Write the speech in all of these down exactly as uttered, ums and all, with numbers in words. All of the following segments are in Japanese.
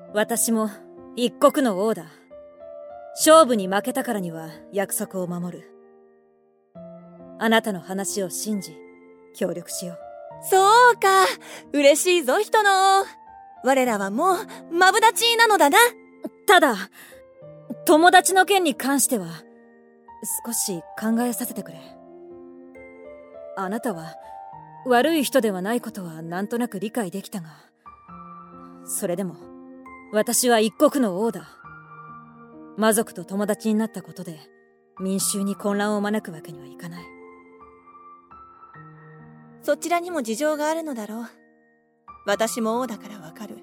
私も一国の王だ。勝負に負けたからには約束を守る。あなたの話を信じ協力しよう。 そうか、嬉しいぞ人の。我らはもうマブダチなのだな。 ただ友達の件に関しては少し考えさせてくれ。あなたは悪い人ではないことはなんとなく理解できたが、それでも私は一国の王だ。魔族と友達になったことで民衆に混乱を招くわけにはいかない。 そちらにも事情があるのだろう。私も王だからわかる。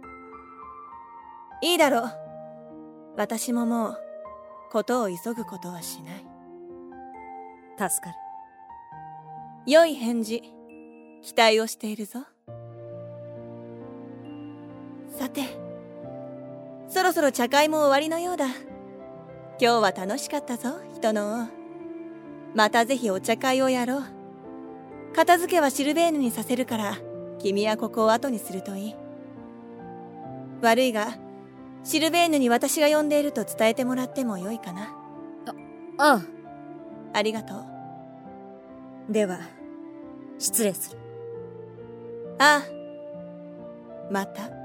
いいだろう。私ももうことを急ぐことはしない。 助かる。 良い返事期待をしているぞ。さて、そろそろ茶会も終わりのようだ。今日は楽しかったぞ人の王。またぜひお茶会をやろう。片付けはシルベーヌにさせるから、君はここを後にするといい。悪いがシルベーヌに私が呼んでいると伝えてもらってもよいかな。 ああありがとう。では失礼する。 ああ、また。